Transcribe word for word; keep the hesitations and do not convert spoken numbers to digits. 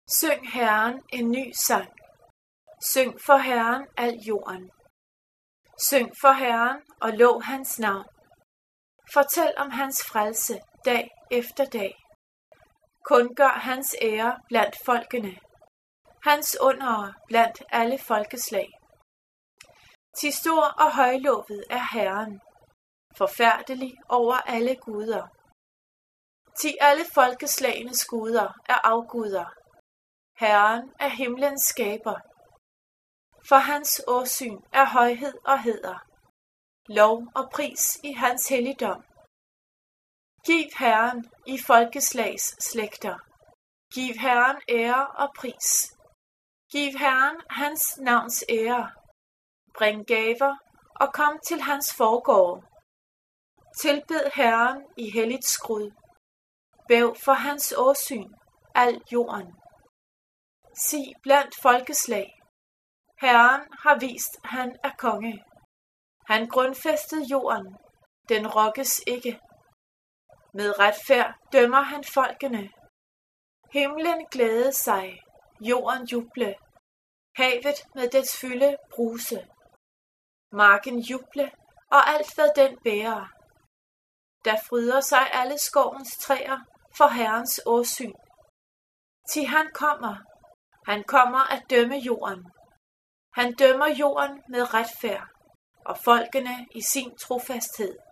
Syng Herren en ny sang. Syng for Herren al jorden. Syng for Herren og lov hans navn. Fortæl om hans frelse dag efter dag. Kundgør hans ære blandt folkene. Hans undere blandt alle folkeslag. Ti stor og højlovet er Herren, forfærdelig over alle guder. Ti alle folkeslagenes guder er afguder. Herren er himlens skaber. For hans åsyn er højhed og hæder. Lov og pris i hans helligdom. Giv Herren i folkeslags slægter. Giv Herren ære og pris. Giv Herren hans navns ære. Bring gaver og kom til hans forgårde. Tilbed Herren i helligt skrud. Bæv for hans åsyn al jorden. Sig blandt folkeslag. Herren har vist, han er konge. Han grundfæstede jorden, den rokkes ikke. Med retfærd dømmer han folkene. Himlen glæde sig, jorden juble, havet med dets fylde bruse. Marken juble og alt hvad den bærer. Der fryder sig alle skovens træer for Herrens åsyn. Til han kommer, han kommer at dømme jorden. Han dømmer jorden med retfærd, og folkene i sin trofasthed.